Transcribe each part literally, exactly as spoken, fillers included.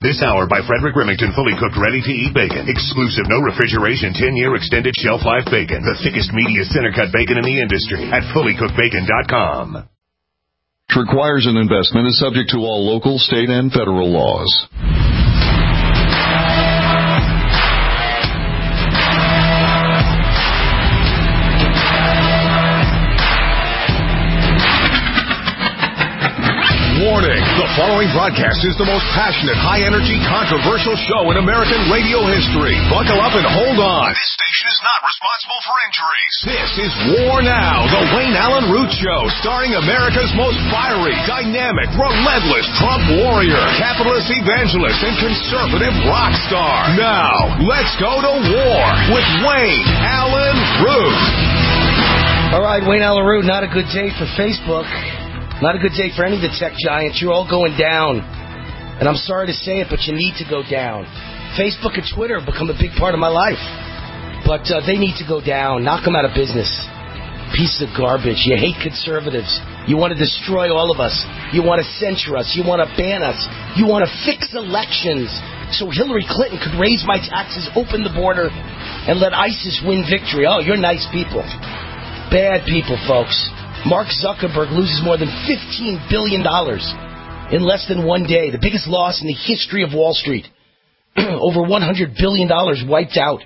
This hour by Frederick Remington, fully cooked, ready-to-eat bacon. Exclusive, no refrigeration, ten-year extended shelf life bacon. The thickest, meatiest center-cut bacon in the industry at fully cooked bacon dot com. Requires an investment, is subject to all local, state, and federal laws. Warning, the following broadcast is the most passionate, high-energy, controversial show in American radio history. Buckle up and hold on. This station is not responsible for injuries. This is War Now, the Wayne Allen Root Show, starring America's most fiery, dynamic, relentless Trump warrior, capitalist evangelist, and conservative rock star. Now, let's go to war with Wayne Allen Root. All right, Wayne Allen Root, not a good day for Facebook. Not a good day for any of the tech giants. You're all going down. And I'm sorry to say it, but you need to go down. Facebook and Twitter have become a big part of my life. But uh, they need to go down. Knock them out of business. Piece of garbage. You hate conservatives. You want to destroy all of us. You want to censure us. You want to ban us. You want to fix elections so Hillary Clinton could raise my taxes, open the border, and let ISIS win victory. Oh, you're nice people. Bad people, folks. Mark Zuckerberg loses more than fifteen billion dollars in less than one day. The biggest loss in the history of Wall Street. Over one hundred billion dollars wiped out.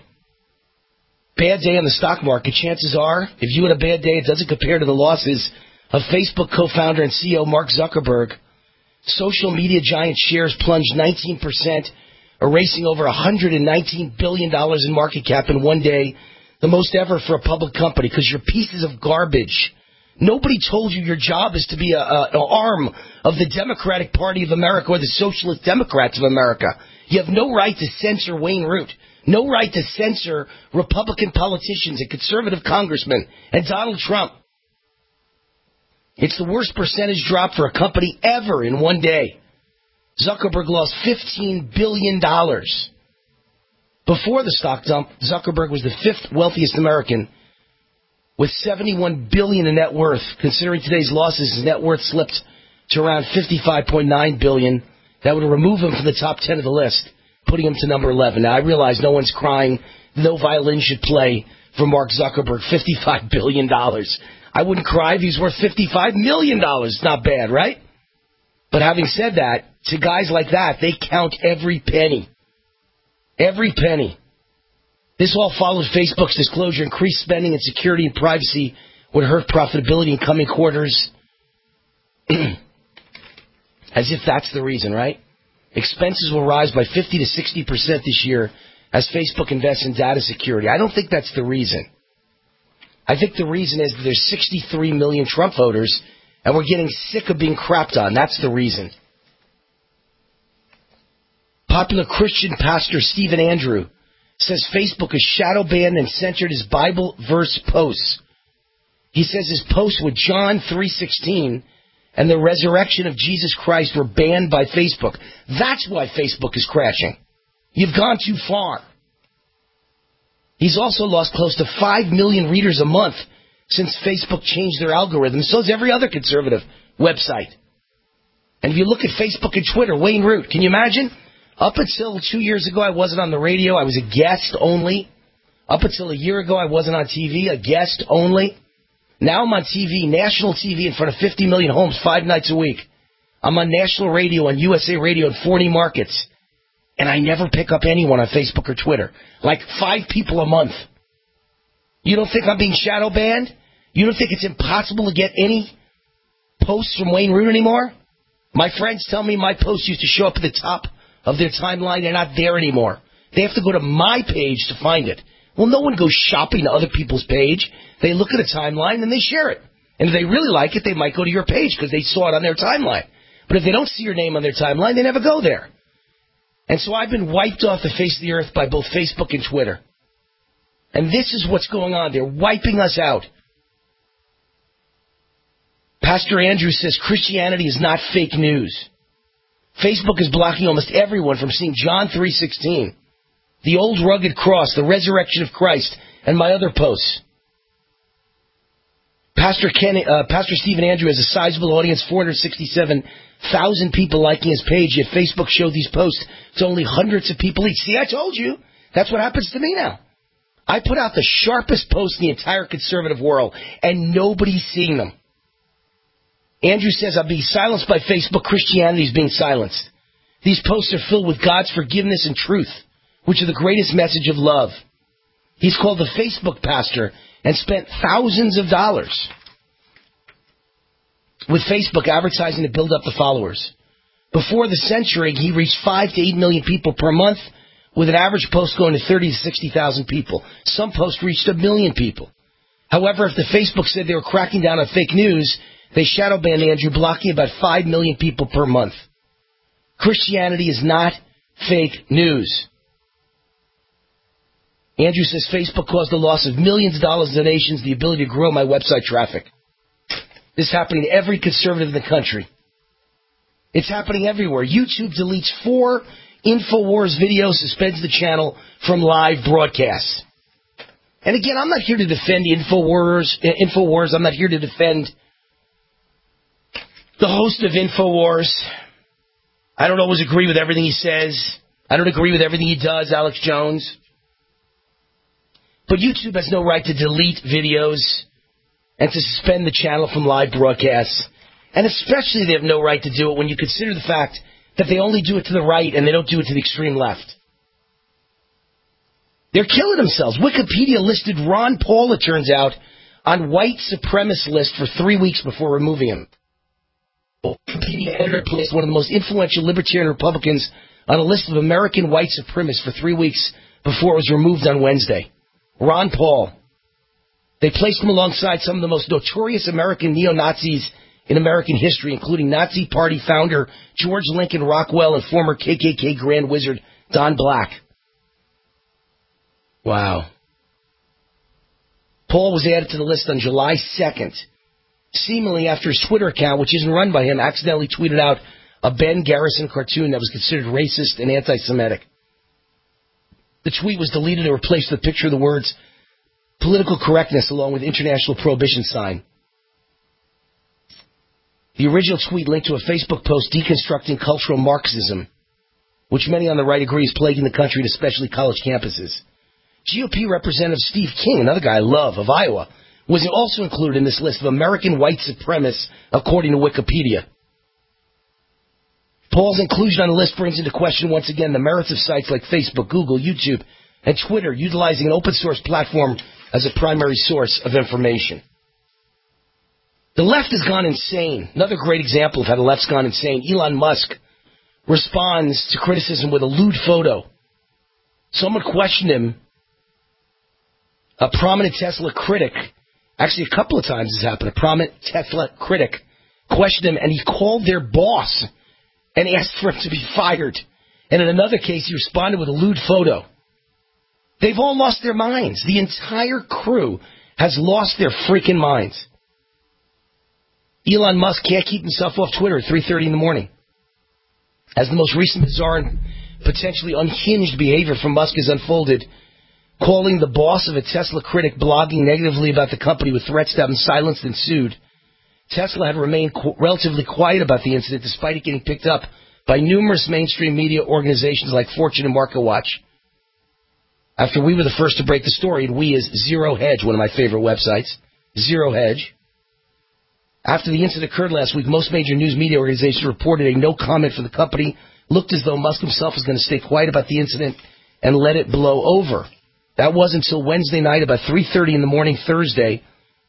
Bad day on the stock market. Chances are, if you had a bad day, it doesn't compare to the losses of Facebook co-founder and C E O Mark Zuckerberg. Social media giant shares plunged nineteen percent, erasing over one hundred nineteen billion dollars in market cap in one day. The most ever for a public company, because you're pieces of garbage. Nobody told you your job is to be a, a, an arm of the Democratic Party of America or the Socialist Democrats of America. You have no right to censor Wayne Root. No right to censor Republican politicians and conservative congressmen and Donald Trump. It's the worst percentage drop for a company ever in one day. Zuckerberg lost fifteen billion dollars. Before the stock dump, Zuckerberg was the fifth wealthiest American with seventy-one billion dollars in net worth. Considering today's losses, his net worth slipped to around fifty-five point nine billion dollars. That would remove him from the top ten of the list, putting him to number eleven. Now, I realize no one's crying. No violin should play for Mark Zuckerberg. fifty-five billion dollars. I wouldn't cry if he's worth fifty-five million dollars. Not bad, right? But having said that, to guys like that, they count every penny. Every penny. This all follows Facebook's disclosure. Increased spending in security and privacy would hurt profitability in coming quarters. As if that's the reason, right? Expenses will rise by fifty to sixty percent this year as Facebook invests in data security. I don't think that's the reason. I think the reason is that there's sixty-three million Trump voters and we're getting sick of being crapped on. That's the reason. Popular Christian pastor Stephen Andrew says Facebook has shadow banned and censored his Bible verse posts. He says his posts with John three sixteen and the resurrection of Jesus Christ were banned by Facebook. That's why Facebook is crashing. You've gone too far. He's also lost close to five million readers a month since Facebook changed their algorithm. So has every other conservative website. And if you look at Facebook and Twitter, Wayne Root, can you imagine? Up until two years ago, I wasn't on the radio. I was a guest only. Up until a year ago, I wasn't on T V, a guest only. Now I'm on T V, national T V in front of fifty million homes five nights a week. I'm on national radio, on U S A Radio in forty markets. And I never pick up anyone on Facebook or Twitter. Like five people a month. You don't think I'm being shadow banned? You don't think it's impossible to get any posts from Wayne Root anymore? My friends tell me my posts used to show up at the top of their timeline. They're not there anymore. They have to go to my page to find it. Well, no one goes shopping to other people's page. They look at a timeline and they share it. And if they really like it, they might go to your page because they saw it on their timeline. But if they don't see your name on their timeline, they never go there. And so I've been wiped off the face of the earth by both Facebook and Twitter. And this is what's going on. They're wiping us out. Pastor Andrew says Christianity is not fake news. Facebook is blocking almost everyone from seeing John three sixteen, the old rugged cross, the resurrection of Christ, and my other posts. Pastor Ken, uh, Pastor Stephen Andrew has a sizable audience, four hundred sixty-seven thousand people liking his page, yet Facebook showed these posts to only hundreds of people each. See, I told you. That's what happens to me now. I put out the sharpest posts in the entire conservative world, and nobody's seeing them. Andrew says, I'm being silenced by Facebook. Christianity is being silenced. These posts are filled with God's forgiveness and truth, which are the greatest message of love. He's called the Facebook pastor and spent thousands of dollars with Facebook advertising to build up the followers. Before the century, he reached five to eight million people per month, with an average post going to thirty to sixty thousand people. Some posts reached a million people. However, if the Facebook said they were cracking down on fake news, they shadow banned Andrew, blocking about five million people per month. Christianity is not fake news. Andrew says Facebook caused the loss of millions of dollars in donations, the ability to grow my website traffic. This is happening to every conservative in the country. It's happening everywhere. YouTube deletes four InfoWars videos, suspends the channel from live broadcasts. And again, I'm not here to defend InfoWars. InfoWars. I'm not here to defend the host of InfoWars. I don't always agree with everything he says. I don't agree with everything he does, Alex Jones. But YouTube has no right to delete videos and to suspend the channel from live broadcasts. And especially they have no right to do it when you consider the fact that they only do it to the right and they don't do it to the extreme left. They're killing themselves. Wikipedia listed Ron Paul, it turns out, on white supremacist list for three weeks before removing him. Wikipedia editor placed one of the most influential libertarian Republicans on a list of American white supremacists for three weeks before it was removed on Wednesday. Ron Paul. They placed him alongside some of the most notorious American neo-Nazis in American history, including Nazi Party founder George Lincoln Rockwell and former K K K Grand Wizard Don Black. Wow. Paul was added to the list on July second, seemingly after his Twitter account, which isn't run by him, accidentally tweeted out a Ben Garrison cartoon that was considered racist and anti-Semitic. The tweet was deleted and replaced with a picture of the words political correctness along with international prohibition sign. The original tweet linked to a Facebook post deconstructing cultural Marxism, which many on the right agree is plaguing the country and especially college campuses. G O P Representative Steve King, another guy I love, of Iowa, was also included in this list of American white supremacists, according to Wikipedia. Paul's inclusion on the list brings into question once again the merits of sites like Facebook, Google, YouTube, and Twitter, utilizing an open-source platform as a primary source of information. The left has gone insane. Another great example of how the left's gone insane. Elon Musk responds to criticism with a lewd photo. Someone questioned him, a prominent Tesla critic, actually a couple of times this happened, a prominent Tesla critic questioned him, and he called their boss and asked for him to be fired. And in another case, he responded with a lewd photo. They've all lost their minds. The entire crew has lost their freaking minds. Elon Musk can't keep himself off Twitter at three thirty in the morning. As the most recent bizarre and potentially unhinged behavior from Musk has unfolded, calling the boss of a Tesla critic blogging negatively about the company with threats to have him silenced and sued, Tesla had remained qu- relatively quiet about the incident despite it getting picked up by numerous mainstream media organizations like Fortune and MarketWatch. After we were the first to break the story, and we is Zero Hedge, one of my favorite websites, Zero Hedge. After the incident occurred last week, most major news media organizations reported a no comment from the company. Looked as though Musk himself was going to stay quiet about the incident and let it blow over. That was until Wednesday night, about three thirty in the morning Thursday.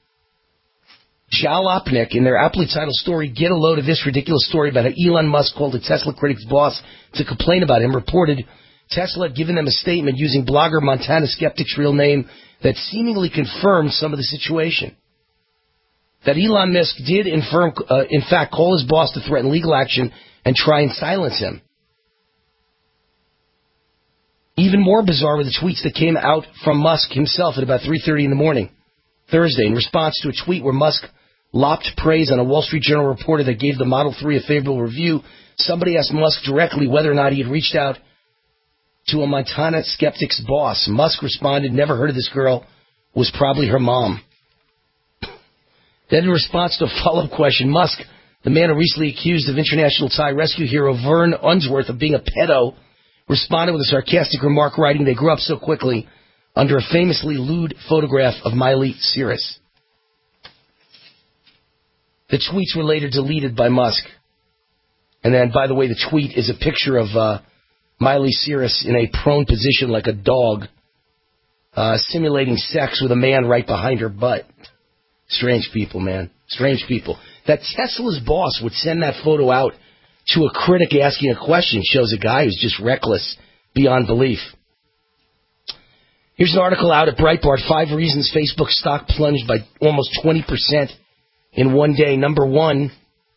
Jalopnik, in their aptly titled story, Get a Load of This Ridiculous Story about how Elon Musk called a Tesla critic's boss to complain about him, reported Tesla had given them a statement using blogger Montana Skeptic's real name that seemingly confirmed some of the situation. That Elon Musk did, infirm, uh, in fact, call his boss to threaten legal action and try and silence him. Even more bizarre were the tweets that came out from Musk himself at about three thirty in the morning Thursday in response to a tweet where Musk lopped praise on a Wall Street Journal reporter that gave the Model three a favorable review. Somebody asked Musk directly whether or not he had reached out to a Montana Skeptic's boss. Musk responded, never heard of this girl, was probably her mom. Then in response to a follow-up question, Musk, the man who recently accused of international Thai rescue hero Vern Unsworth of being a pedo, responded with a sarcastic remark, writing, "They grew up so quickly," under a famously lewd photograph of Miley Cyrus. The tweets were later deleted by Musk. And then, by the way, the tweet is a picture of uh, Miley Cyrus in a prone position like a dog, uh, simulating sex with a man right behind her butt. Strange people, man. Strange people. That Tesla's boss would send that photo out to a critic asking a question shows a guy who's just reckless beyond belief. Here's an article out at Breitbart, Five Reasons Facebook Stock Plunged by Almost twenty percent in one day. Number one,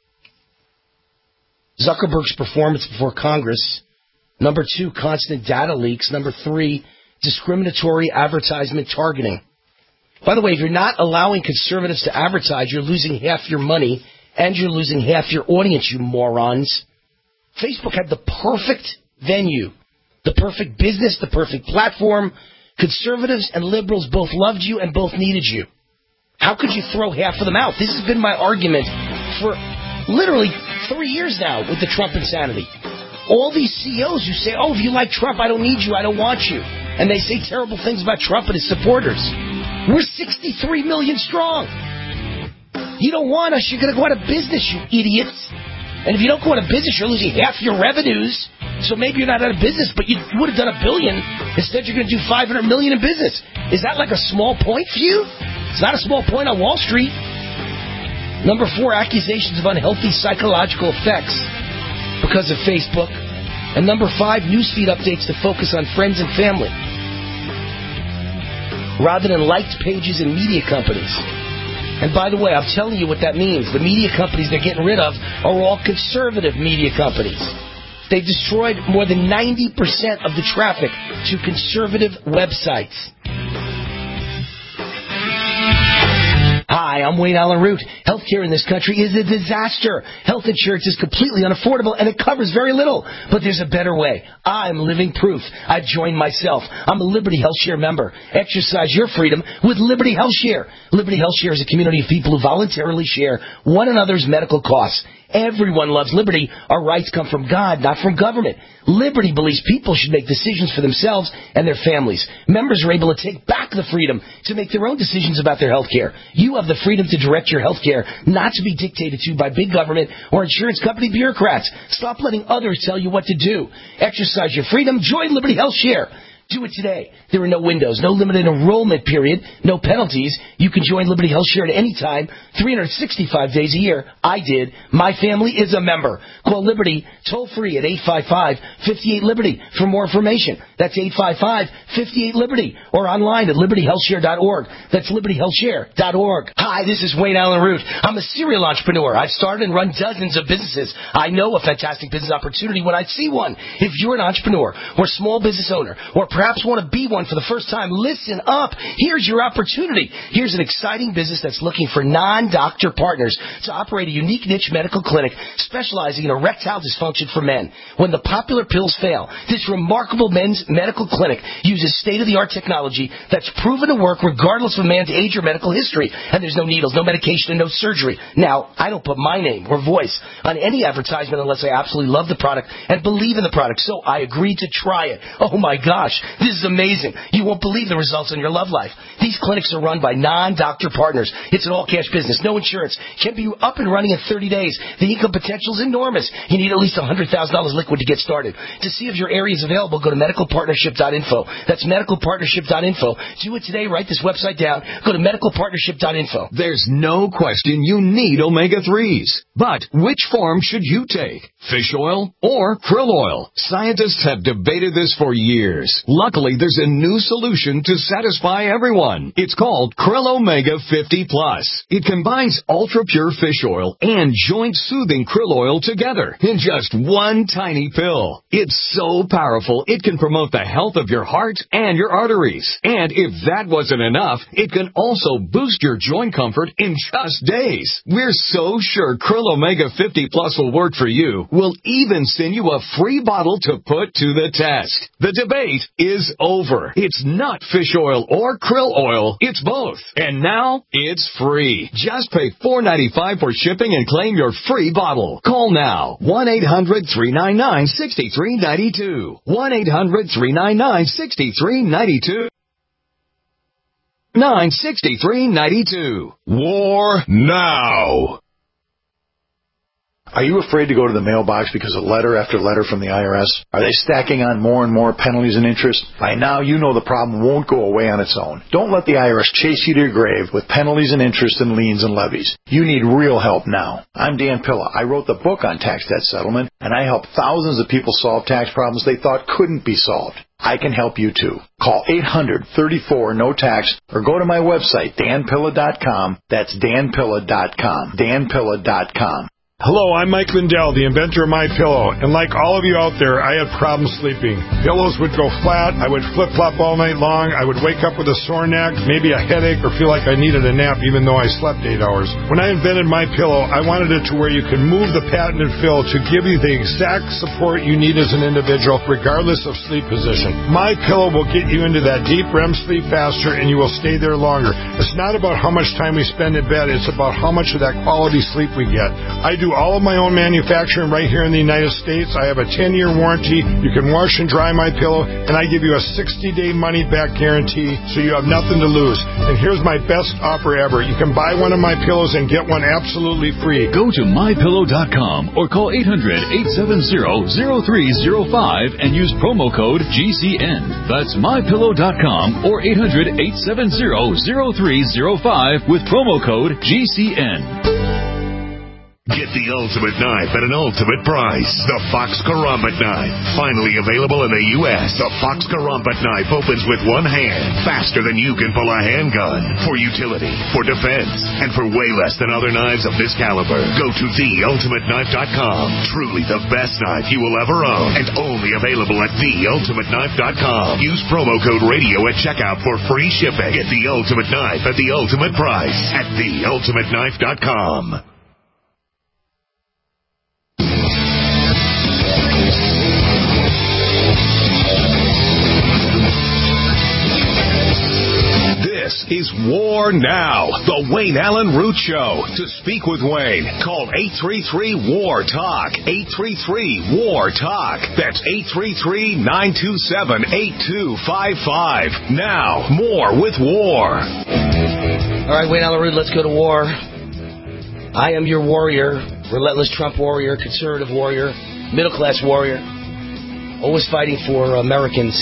Zuckerberg's performance before Congress. Number two, constant data leaks. Number three, discriminatory advertisement targeting. By the way, if you're not allowing conservatives to advertise, you're losing half your money and you're losing half your audience, you morons. Facebook had the perfect venue, the perfect business, the perfect platform. Conservatives and liberals both loved you and both needed you. How could you throw half of them out? This has been my argument for literally three years now with the Trump insanity. All these C E Os who say, oh, if you like Trump, I don't need you, I don't want you. And they say terrible things about Trump and his supporters. We're sixty-three million strong. You don't want us, you're going to go out of business, you idiots. And if you don't go out of business, you're losing half your revenues. So maybe you're not out of business, but you would have done a billion. Instead, you're going to do five hundred million in business. Is that like a small point for you? It's not a small point on Wall Street. Number four, accusations of unhealthy psychological effects because of Facebook. And number five, newsfeed updates to focus on friends and family rather than liked pages and media companies. And by the way, I'm telling you what that means. The media companies they're getting rid of are all conservative media companies. They've destroyed more than ninety percent of the traffic to conservative websites. Hi, I'm Wayne Allen Root. Healthcare in this country is a disaster. Health insurance is completely unaffordable and it covers very little. But there's a better way. I'm living proof. I've joined myself. I'm a Liberty HealthShare member. Exercise your freedom with Liberty HealthShare. Liberty HealthShare is a community of people who voluntarily share one another's medical costs. Everyone loves liberty. Our rights come from God, not from government. Liberty believes people should make decisions for themselves and their families. Members are able to take back the freedom to make their own decisions about their health care. You have the freedom to direct your health care, not to be dictated to by big government or insurance company bureaucrats. Stop letting others tell you what to do. Exercise your freedom. Join Liberty HealthShare. Do it today. There are no windows, no limited enrollment period, no penalties. You can join Liberty HealthShare at any time, three hundred sixty-five days a year. I did. My family is a member. Call Liberty toll free at eight five five, five eight, Liberty for more information. That's eight five five, five eight, Liberty or online at liberty health share dot org. That's liberty health share dot org. Hi, this is Wayne Allen Root. I'm a serial entrepreneur. I've started and run dozens of businesses. I know a fantastic business opportunity when I see one. If you're an entrepreneur or small business owner or perhaps want to be one for the first time, listen up. Here's your opportunity. Here's an exciting business that's looking for non-doctor partners to operate a unique niche medical clinic specializing in erectile dysfunction for men. When the popular pills fail, this remarkable men's medical clinic uses state-of-the-art technology that's proven to work regardless of a man's age or medical history. And there's no needles, no medication, and no surgery. Now, I don't put my name or voice on any advertisement unless I absolutely love the product and believe in the product. So I agreed to try it. Oh my gosh, this is amazing. You won't believe the results in your love life. These clinics are run by non-doctor partners. It's an all-cash business, no insurance. Can be up and running in thirty days. The income potential is enormous. You need at least one hundred thousand dollars liquid to get started. To see if your area is available, go to medical partnership dot info. That's medical partnership dot info. Do it today. Write this website down. Go to medical partnership dot info. There's no question you need omega threes. But which form should you take? Fish oil or krill oil? Scientists have debated this for years. Luckily, there's a new solution to satisfy everyone. It's called Krill Omega fifty plus. It combines ultra-pure fish oil and joint-soothing krill oil together in just one tiny pill. It's so powerful, it can promote the health of your heart and your arteries. And if that wasn't enough, it can also boost your joint comfort in just days. We're so sure Krill Omega fifty plus will work for you. We'll even send you a free bottle to put to the test. The debate is over. It's not fish oil or krill oil. It's both. And now it's free. Just pay four dollars and ninety-five cents for shipping and claim your free bottle. Call now. one eight hundred three nine nine six three nine two. one eight hundred three nine nine six three nine two. nine six three nine two. War now. Are you afraid to go to the mailbox because of letter after letter from the I R S? Are they stacking on more and more penalties and interest? By now, you know the problem won't go away on its own. Don't let the I R S chase you to your grave with penalties and interest and liens and levies. You need real help now. I'm Dan Pilla. I wrote the book on tax debt settlement, and I help thousands of people solve tax problems they thought couldn't be solved. I can help you too. Call eight hundred thirty-four no tax or go to my website, dan pilla dot com. That's dan pilla dot com. dan pilla dot com. Hello, I'm Mike Lindell, the inventor of MyPillow, and like all of you out there, I had problems sleeping. Pillows would go flat, I would flip-flop all night long, I would wake up with a sore neck, maybe a headache, or feel like I needed a nap even though I slept eight hours. When I invented MyPillow, I wanted it to where you can move the patented fill to give you the exact support you need as an individual, regardless of sleep position. MyPillow will get you into that deep R E M sleep faster, and you will stay there longer. It's not about how much time we spend in bed, it's about how much of that quality sleep we get. I do all of my own manufacturing right here in the United States. I have a ten-year warranty. You can wash and dry my pillow, and I give you a sixty-day money-back guarantee, so you have nothing to lose. And here's my best offer ever. You can buy one of my pillows and get one absolutely free. Go to my pillow dot com or call eight hundred eight seven zero zero three zero five and use promo code G C N. That's my pillow dot com or eight hundred eight seven zero zero three zero five with promo code G C N. Get the ultimate knife at an ultimate price. The Fox Karambit knife. Finally available in the U S The Fox Karambit knife opens with one hand, faster than you can pull a handgun. For utility, for defense, and for way less than other knives of this caliber. Go to the ultimate knife dot com. Truly the best knife you will ever own. And only available at the ultimate knife dot com. Use promo code radio at checkout for free shipping. Get the ultimate knife at the ultimate price at the ultimate knife dot com. This is War Now, the Wayne Allen Root Show. To speak with Wayne, call eight three three, W A R, TALK. eight three three, W A R, TALK. That's eight three three, nine two seven, eight two five five. Now, more with War. All right, Wayne Allen Root, let's go to war. I am your warrior, relentless Trump warrior, conservative warrior, middle-class warrior, always fighting for Americans.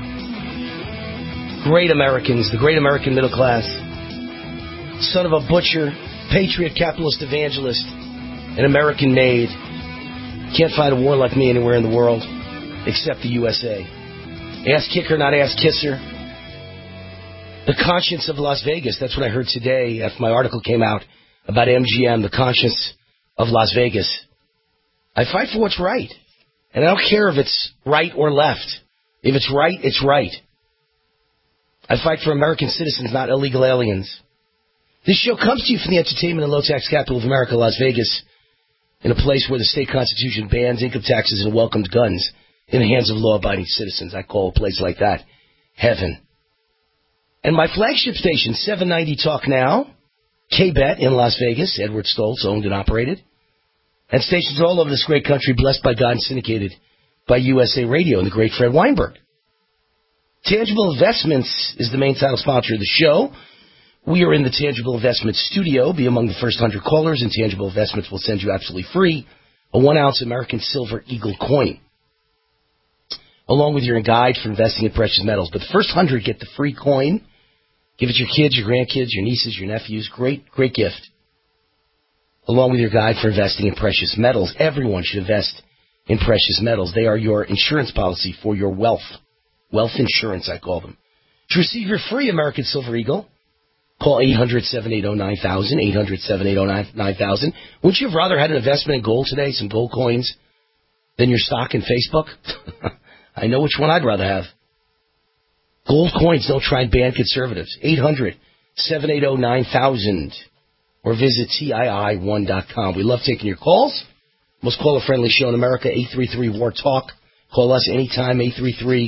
Great Americans, the great American middle class. Son of a butcher, patriot, capitalist, evangelist, an American made. Can't fight a war like me anywhere in the world, except the U S A. Ass kicker, not ass kisser. The conscience of Las Vegas, that's what I heard today after my article came out about M G M, the conscience of Las Vegas. I fight for what's right. And I don't care if it's right or left. If it's right, it's right. I fight for American citizens, not illegal aliens. This show comes to you from the entertainment and low-tax capital of America, Las Vegas, in a place where the state constitution bans income taxes and welcomes guns in the hands of law-abiding citizens. I call a place like that heaven. And my flagship station, seven ninety Talk Now, K-Bet in Las Vegas, Edward Stoltz, owned and operated, and stations all over this great country, blessed by God and syndicated by U S A Radio and the great Fred Weinberg. Tangible Investments is the main title sponsor of the show. We are in the Tangible Investments studio. Be among the first one hundred callers, and Tangible Investments will send you absolutely free a one-ounce American Silver Eagle coin, along with your guide for investing in precious metals. But the first one hundred get the free coin. Give it to your kids, your grandkids, your nieces, your nephews. Great, great gift. Along with your guide for investing in precious metals. Everyone should invest in precious metals. They are your insurance policy for your wealth. Wealth insurance, I call them. To receive your free American Silver Eagle, call eight hundred, seven eight zero, nine thousand, eight hundred, seven eight zero, nine thousand. Wouldn't you have rather had an investment in gold today, some gold coins, than your stock in Facebook? I know which one I'd rather have. Gold coins don't try and ban conservatives. eight hundred, seven eight zero, nine thousand. Or visit T I I one dot com. We love taking your calls. Most caller-friendly show in America, eight three three, W A R, TALK. Call us anytime, eight three three,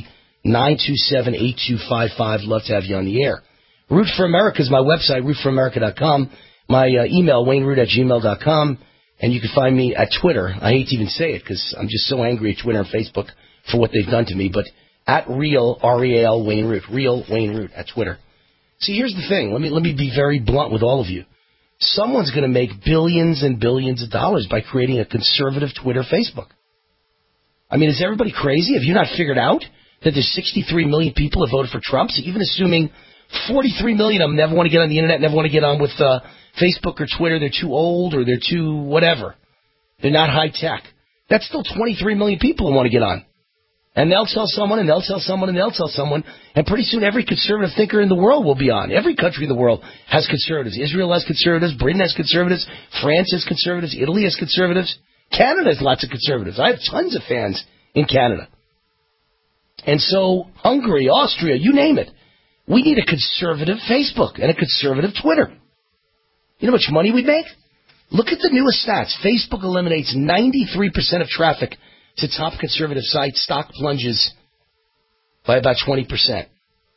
nine two seven, eight two five five. Love to have you on the air. Root for America is my website, root for america dot com. My uh, email, wayne root at gmail dot com. And you can find me at Twitter. I hate to even say it because I'm just so angry at Twitter and Facebook for what they've done to me. But at real, R E A L, Wayne Root. Real Wayne Root at Twitter. See, here's the thing. Let me let me be very blunt with all of you. Someone's going to make billions and billions of dollars by creating a conservative Twitter, Facebook. I mean, is everybody crazy? Have you not figured out that there's sixty-three million people that voted for Trump? So even assuming forty-three million of them never want to get on the internet, never want to get on with uh, Facebook or Twitter, they're too old or they're too whatever. They're not high tech. That's still twenty-three million people who want to get on. And they'll tell someone, and they'll tell someone, and they'll tell someone, and pretty soon every conservative thinker in the world will be on. Every country in the world has conservatives. Israel has conservatives. Britain has conservatives. France has conservatives. Italy has conservatives. Canada has lots of conservatives. I have tons of fans in Canada. And so Hungary, Austria, you name it. We need a conservative Facebook and a conservative Twitter. You know how much money we'd make? Look at the newest stats. Facebook eliminates ninety-three percent of traffic to top conservative sites. Stock plunges by about twenty percent.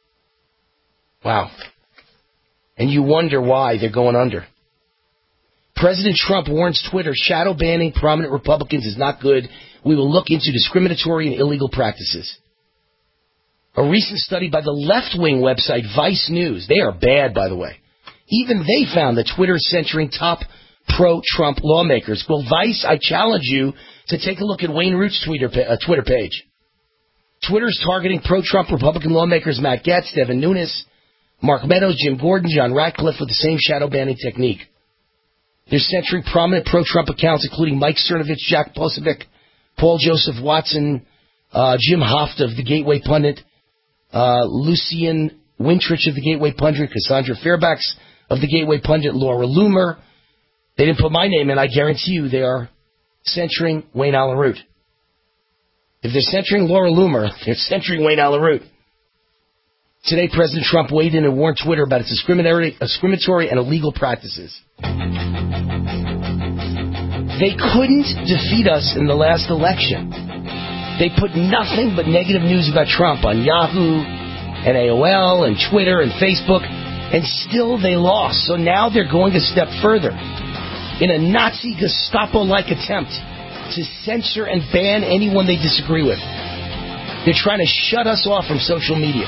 Wow. And you wonder why they're going under. President Trump warns Twitter, shadow banning prominent Republicans is not good. We will look into discriminatory and illegal practices. A recent study by the left-wing website Vice News, they are bad, by the way. Even they found that Twitter is censoring top pro-Trump lawmakers. Well, Vice, I challenge you to take a look at Wayne Root's Twitter, uh, Twitter page. Twitter's targeting pro-Trump Republican lawmakers Matt Gaetz, Devin Nunes, Mark Meadows, Jim Gordon, John Ratcliffe with the same shadow banning technique. They're censoring prominent pro-Trump accounts, including Mike Cernovich, Jack Posobiec, Paul Joseph Watson, uh, Jim Hoft of the Gateway Pundit, uh, Lucian Wintrich of the Gateway Pundit, Cassandra Fairbanks of the Gateway Pundit, Laura Loomer. They didn't put my name in. I guarantee you they are censoring Wayne Allen Root. If they're censoring Laura Loomer, they're censoring Wayne Allen Root. Today, President Trump weighed in and warned Twitter about its discriminatory, discriminatory and illegal practices. They couldn't defeat us in the last election. They put nothing but negative news about Trump on Yahoo and A O L and Twitter and Facebook, and still they lost. So now they're going a step further in a Nazi Gestapo-like attempt to censor and ban anyone they disagree with. They're trying to shut us off from social media.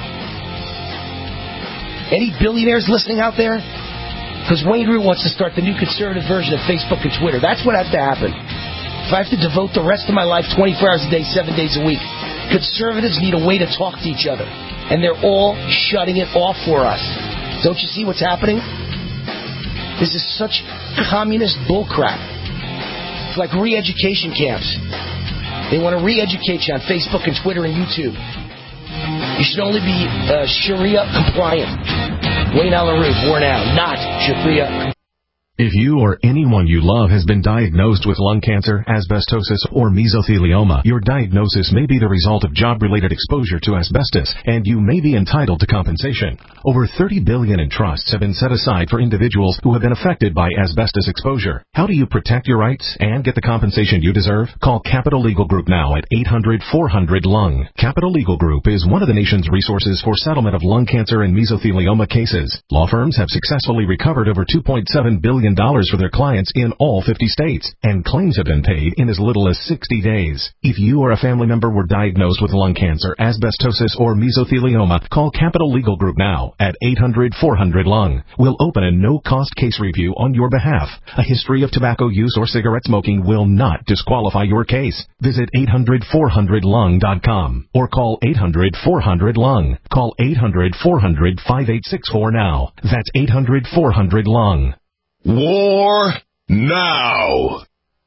Any billionaires listening out there? Because Wayne Root wants to start the new conservative version of Facebook and Twitter. That's what has to happen. If I have to devote the rest of my life twenty-four hours a day, seven days a week, conservatives need a way to talk to each other. And they're all shutting it off for us. Don't you see what's happening? This is such communist bullcrap. It's like re-education camps. They want to re-educate you on Facebook and Twitter and YouTube. You should only be uh, Sharia compliant. Wayne Allen Root, war now, not Sharia. If you or anyone you love has been diagnosed with lung cancer, asbestosis, or mesothelioma, your diagnosis may be the result of job-related exposure to asbestos, and you may be entitled to compensation. Over thirty billion dollars in trusts have been set aside for individuals who have been affected by asbestos exposure. How do you protect your rights and get the compensation you deserve? Call Capital Legal Group now at eight hundred, four hundred, lung. Capital Legal Group is one of the nation's resources for settlement of lung cancer and mesothelioma cases. Law firms have successfully recovered over two point seven billion dollars for their clients in all fifty states, and claims have been paid in as little as sixty days. If you or a family member were diagnosed with lung cancer, asbestosis, or mesothelioma, call Capital Legal Group now at eight hundred, four hundred, lung. We'll open a no-cost case review on your behalf. A history of tobacco use or cigarette smoking will not disqualify your case. Visit eight hundred, four hundred, lung dot com or call eight hundred, four hundred, lung. Call eight hundred, four hundred, five eight six four now. That's eight hundred, four hundred, lung. War now.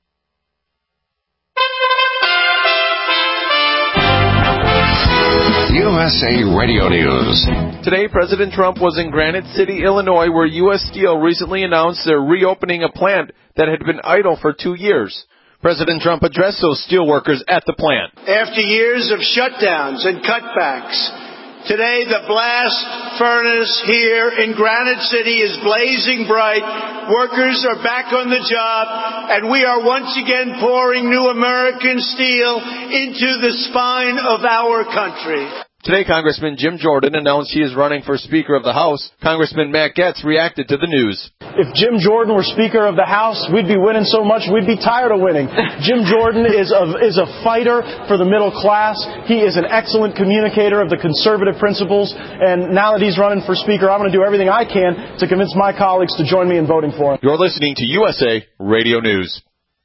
U S A Radio News. Today, President Trump was in Granite City, Illinois, where U S Steel recently announced they're reopening a plant that had been idle for two years. President Trump addressed those steelworkers at the plant. After years of shutdowns and cutbacks, today, the blast furnace here in Granite City is blazing bright. Workers are back on the job, and we are once again pouring new American steel into the spine of our country. Today, Congressman Jim Jordan announced he is running for Speaker of the House. Congressman Matt Gaetz reacted to the news. If Jim Jordan were Speaker of the House, we'd be winning so much we'd be tired of winning. Jim Jordan is a, is a fighter for the middle class. He is an excellent communicator of the conservative principles. And now that he's running for Speaker, I'm going to do everything I can to convince my colleagues to join me in voting for him. You're listening to U S A Radio News.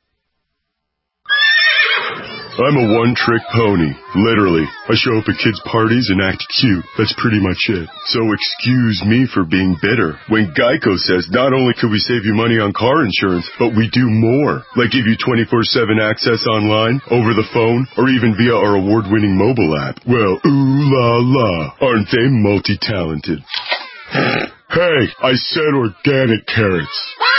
I'm a one-trick pony, literally. I show up at kids' parties and act cute. That's pretty much it. So excuse me for being bitter. When Geico says not only could we save you money on car insurance, but we do more. Like give you twenty-four seven access online, over the phone, or even via our award-winning mobile app. Well, ooh la la, aren't they multi-talented? Hey, I said organic carrots.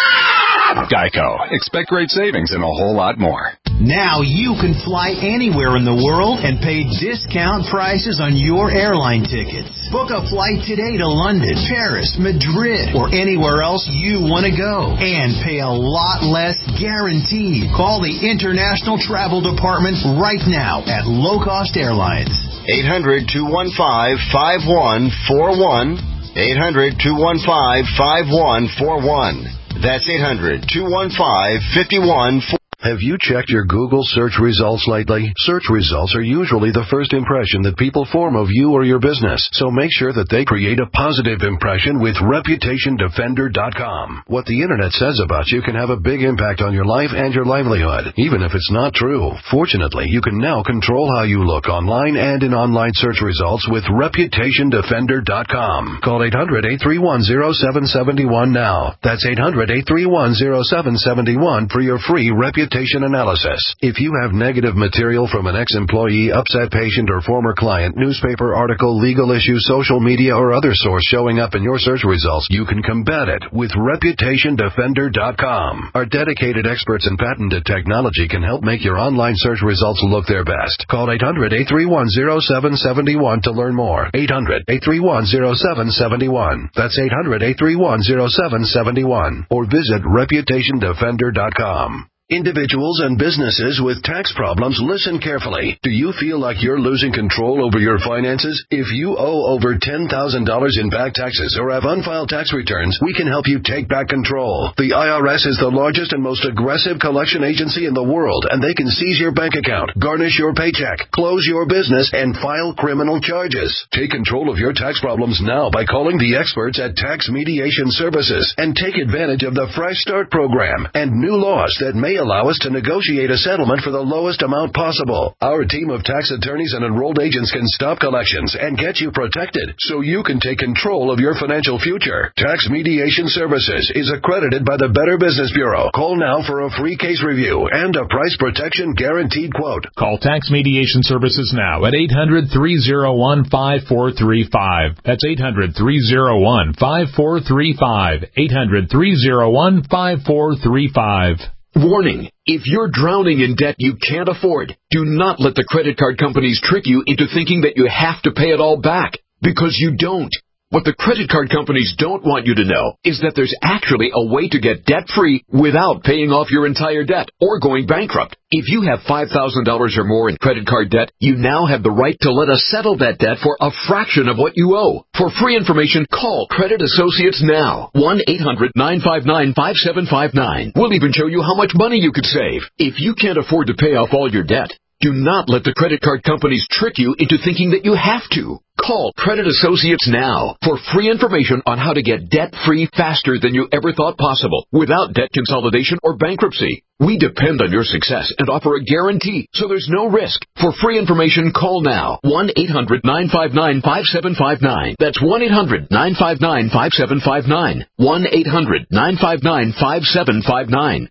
Geico. Expect great savings and a whole lot more. Now you can fly anywhere in the world and pay discount prices on your airline tickets. Book a flight today to London, Paris, Madrid, or anywhere else you want to go. And pay a lot less guaranteed. Call the International Travel Department right now at Low Cost Airlines. eight hundred, two one five, five one four one. eight hundred, two one five, five one four one. That's eight hundred, two one five, five one four one. Have you checked your Google search results lately? Search results are usually the first impression that people form of you or your business, so make sure that they create a positive impression with Reputation Defender dot com. What the internet says about you can have a big impact on your life and your livelihood, even if it's not true. Fortunately, you can now control how you look online and in online search results with Reputation Defender dot com. Call eight hundred, eight three one, zero seven seven one now. That's eight hundred, eight three one, zero seven seven one for your free Reputation analysis. If you have negative material from an ex-employee, upset patient, or former client, newspaper article, legal issue, social media, or other source showing up in your search results, you can combat it with Reputation Defender dot com. Our dedicated experts in patented technology can help make your online search results look their best. Call eight hundred, eight three one, zero seven seven one to learn more. eight hundred, eight three one, zero seven seven one. That's eight hundred, eight three one, zero seven seven one. Or visit Reputation Defender dot com. Individuals and businesses with tax problems, listen carefully. Do you feel like you're losing control over your finances? If you owe over ten thousand dollars in back taxes or have unfiled tax returns, we can help you take back control. The I R S is the largest and most aggressive collection agency in the world, and they can seize your bank account, garnish your paycheck, close your business, and file criminal charges. Take control of your tax problems now by calling the experts at Tax Mediation Services and take advantage of the Fresh Start program and new laws that may allow us to negotiate a settlement for the lowest amount possible. Our team of tax attorneys and enrolled agents can stop collections and get you protected so you can take control of your financial future. Tax Mediation Services is accredited by the Better Business Bureau. Call now for a free case review and a price protection guaranteed quote. Call Tax Mediation Services now at eight hundred, three oh one, five four three five. That's eight hundred, three oh one, five four three five. eight hundred, three oh one, five four three five. Warning, if you're drowning in debt you can't afford, do not let the credit card companies trick you into thinking that you have to pay it all back, because you don't. What the credit card companies don't want you to know is that there's actually a way to get debt-free without paying off your entire debt or going bankrupt. If you have five thousand dollars or more in credit card debt, you now have the right to let us settle that debt for a fraction of what you owe. For free information, call Credit Associates now. one eight hundred, nine five nine, five seven five nine. We'll even show you how much money you could save. If you can't afford to pay off all your debt, do not let the credit card companies trick you into thinking that you have to. Call Credit Associates now for free information on how to get debt-free faster than you ever thought possible without debt consolidation or bankruptcy. We depend on your success and offer a guarantee, so there's no risk. For free information, call now. one eight hundred, nine five nine, five seven five nine. That's one eight hundred, nine five nine, five seven five nine. one eight hundred, nine five nine, five seven five nine.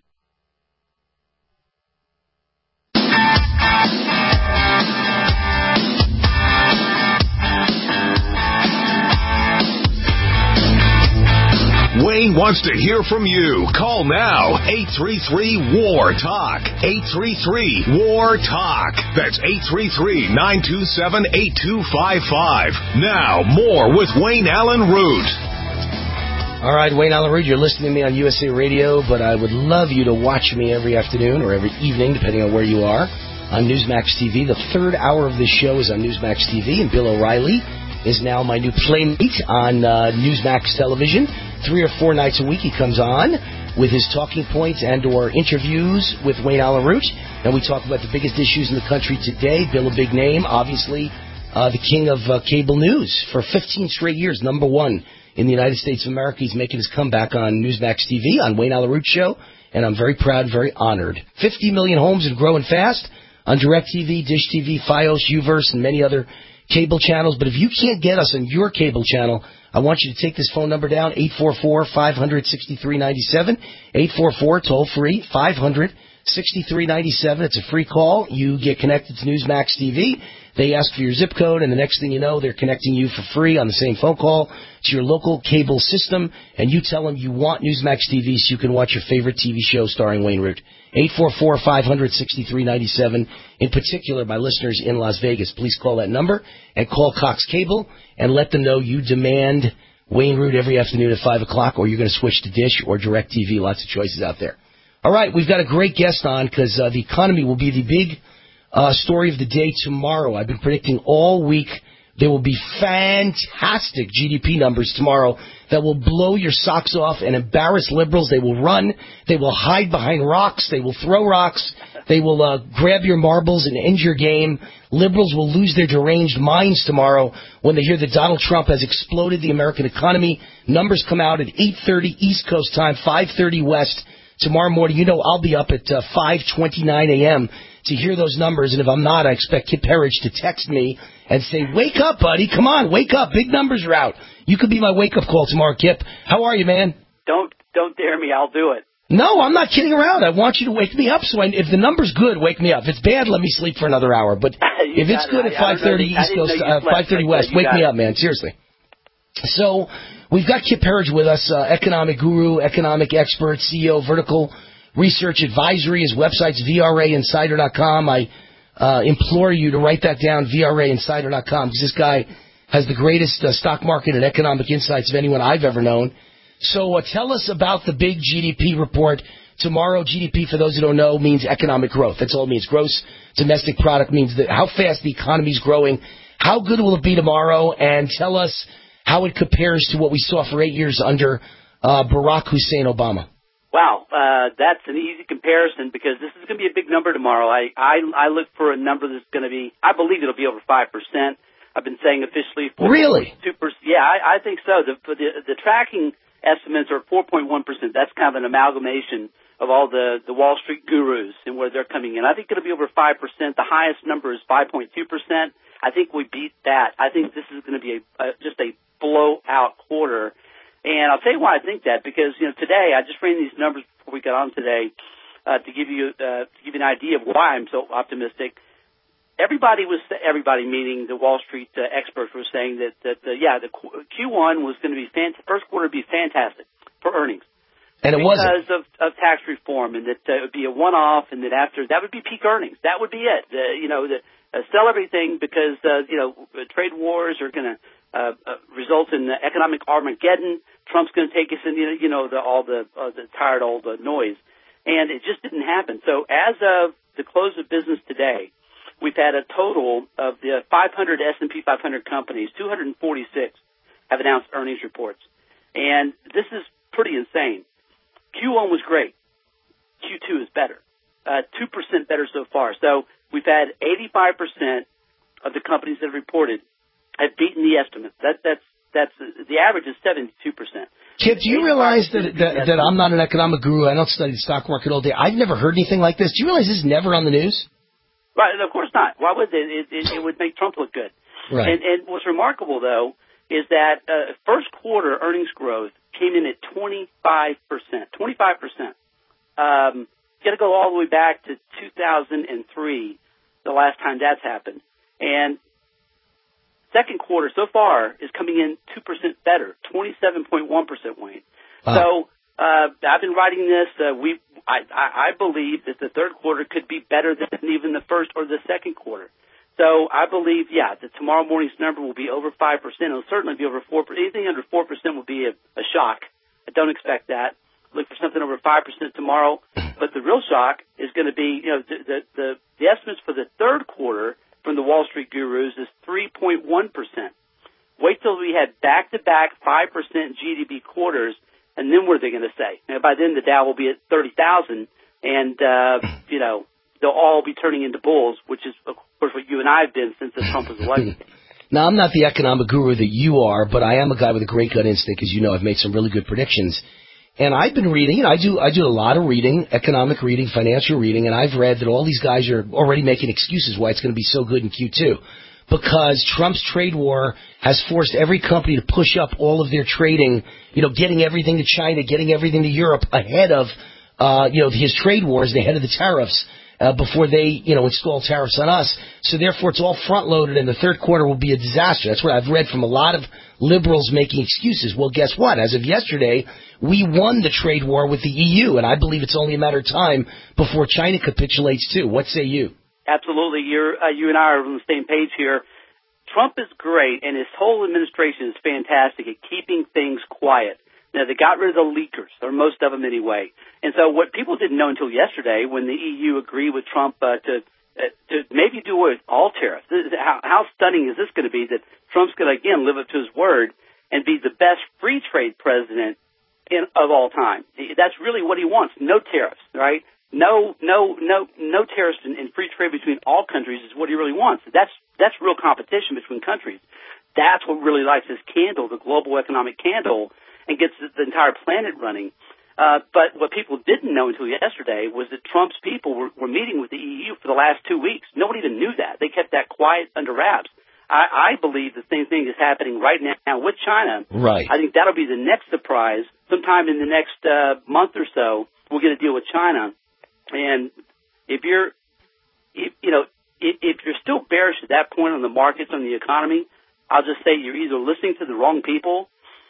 Wayne wants to hear from you. Call now. eight three three, W A R, TALK. eight three three, W A R, TALK. That's eight three three, nine two seven, eight two five five. Now, more with Wayne Allen Root. All right, Wayne Allen Root, you're listening to me on U S A Radio, but I would love you to watch me every afternoon or every evening, depending on where you are, on Newsmax T V. The third hour of this show is on Newsmax T V, and Bill O'Reilly is now my new playmate on uh, Newsmax Television. Three or four nights a week he comes on with his talking points and or interviews with Wayne Allyn Root, and we talk about the biggest issues in the country today. Bill, a big name, obviously uh, the king of uh, cable news for fifteen straight years, number one in the United States of America. He's making his comeback on Newsmax T V, on Wayne Allyn Root Show, and I'm very proud, very honored. fifty million homes and growing fast on DirecTV, Dish T V, Fios, Uverse, and many other cable channels. But if you can't get us on your cable channel, I want you to take this phone number down, eight four four, five hundred, sixty-three ninety-seven, eight four four, toll-free, five hundred, sixty-three ninety-seven. It's a free call. You get connected to Newsmax T V. They ask for your zip code, and the next thing you know, they're connecting you for free on the same phone call to your local cable system, and you tell them you want Newsmax T V so you can watch your favorite T V show starring Wayne Root. eight four four, five hundred, sixty-three ninety-seven. In particular, my listeners in Las Vegas, please call that number and call Cox Cable and let them know you demand Wayne Root every afternoon at five o'clock, or you're going to switch to Dish or DirecTV. Lots of choices out there. All right, we've got a great guest on because uh, the economy will be the big uh, story of the day tomorrow. I've been predicting all week there will be fantastic G D P numbers tomorrow that will blow your socks off and embarrass liberals. They will run. They will hide behind rocks. They will throw rocks. They will uh, grab your marbles and end your game. Liberals will lose their deranged minds tomorrow when they hear that Donald Trump has exploded the American economy. Numbers come out at eight thirty East Coast time, five thirty West. Tomorrow morning, you know I'll be up at uh, five twenty-nine a.m. to hear those numbers, and if I'm not, I expect Kip Herridge to text me and say, wake up, buddy, come on, wake up, big numbers are out. You could be my wake-up call tomorrow, Kip. How are you, man? Don't don't dare me, I'll do it. No, I'm not kidding around. I want you to wake me up, so I, if the number's good, wake me up. If it's bad, let me sleep for another hour, but if it's good it. at five thirty East Coast, uh, five thirty West, wake me it. up, man, seriously. So, we've got Kip Herridge with us, uh, economic guru, economic expert, C E O, Vertical Research Advisory. His website's V R A insider dot com. I uh, implore you to write that down, V R A insider dot com, because this guy has the greatest uh, stock market and economic insights of anyone I've ever known. So uh, tell us about the big G D P report tomorrow. G D P, for those who don't know, means economic growth. That's all it means. Gross domestic product means that how fast the economy's growing. How good will it be tomorrow? And tell us how it compares to what we saw for eight years under uh, Barack Hussein Obama. Wow, uh, that's an easy comparison because this is going to be a big number tomorrow. I, I, I look for a number that's going to be, I believe it'll be over five percent. I've been saying officially four point two percent. Really? Yeah, I, I think so. The, the, the tracking estimates are four point one percent. That's kind of an amalgamation of all the, the Wall Street gurus and where they're coming in. I think it'll be over five percent. The highest number is five point two percent. I think we beat that. I think this is going to be a, a, just a blowout quarter. And I'll tell you why I think that, because, you know, today, I just ran these numbers before we got on today uh, to give you uh, to give you an idea of why I'm so optimistic. Everybody was, everybody meaning the Wall Street uh, experts were saying that, that uh, yeah, the Q one was going to be, fant- first quarter would be fantastic for earnings. And it wasn't. Because of, of tax reform, and that uh, it would be a one-off, and that after, that would be peak earnings. That would be it. Uh, you know, the, uh, sell everything because, uh, you know, trade wars are going to Uh, uh, result in the economic Armageddon. Trump's going to take us in, you know, the, all the, uh, the tired old uh, noise. And it just didn't happen. So as of the close of business today, we've had a total of the five hundred S and P five hundred companies, two hundred forty-six have announced earnings reports. And this is pretty insane. Q one was great. Q two is better. Uh, two percent better so far. So we've had eighty-five percent of the companies that have reported have beaten the estimate. That, that's, that's, the average is seventy-two percent. Kip, do you realize that, that, that I'm not an economic guru? I don't study the stock market all day. I've never heard anything like this. Do you realize this is never on the news? Right, of course not. Why would they? It, it, it would make Trump look good. Right. And, and what's remarkable, though, is that uh, first quarter earnings growth came in at twenty-five percent. twenty-five percent. Um, you got to go all the way back to two thousand three, the last time that's happened. And second quarter so far is coming in two percent better, twenty-seven point one percent, Wayne. Wow. So uh, I've been writing this. Uh, we, I, I believe that the third quarter could be better than even the first or the second quarter. So I believe, yeah, that tomorrow morning's number will be over five percent. It'll certainly be over four percent. Anything under four percent will be a, a shock. I don't expect that. look for something over five percent tomorrow. But the real shock is going to be, you know, the, the, the, the estimates for the third quarter from the Wall Street gurus is three point one percent. Wait till we had back-to-back five percent G D P quarters, and then what are they going to say? Now, by then, the Dow will be at thirty thousand, and, uh, you know, they'll all be turning into bulls, which is, of course, what you and I have been since Trump was elected. Now, I'm not the economic guru that you are, but I am a guy with a great gut instinct. As you know, I've made some really good predictions. And I've been reading, you know, I do I do a lot of reading, economic reading, financial reading, and I've read that all these guys are already making excuses why it's going to be so good in Q two. Because Trump's trade war has forced every company to push up all of their trading, you know, getting everything to China, getting everything to Europe ahead of, uh, you know, his trade wars, ahead of the tariffs. Uh, before they, you know, install tariffs on us. So therefore it's all front-loaded and the third quarter will be a disaster. That's what I've read from a lot of liberals making excuses. Well, guess what? As of yesterday, we won the trade war with the E U, and I believe it's only a matter of time before China capitulates too. What say you? Absolutely. You're, uh, you and I are on the same page here. Trump is great, and his whole administration is fantastic at keeping things quiet. Now, they got rid of the leakers, or most of them anyway. And so what people didn't know until yesterday, when the E U agreed with Trump uh, to uh, to maybe do away with all tariffs, how, how stunning is this going to be that Trump's going to, again, live up to his word and be the best free trade president in, of all time? That's really what he wants, no tariffs, right? No no, no, no tariffs and, and free trade between all countries is what he really wants. That's, that's real competition between countries. That's what really lights his candle, the global economic candle, and gets the entire planet running. Uh, but what people didn't know until yesterday was that Trump's people were, were meeting with the E U for the last two weeks. Nobody even knew that. They kept that quiet under wraps. I, I believe the same thing is happening right now with China. Right. I think that'll be the next surprise. Sometime in the next uh, month or so, we'll get a deal with China. And if you're, if, you know, if, if you're still bearish at that point on the markets, on the economy, I'll just say you're either listening to the wrong people,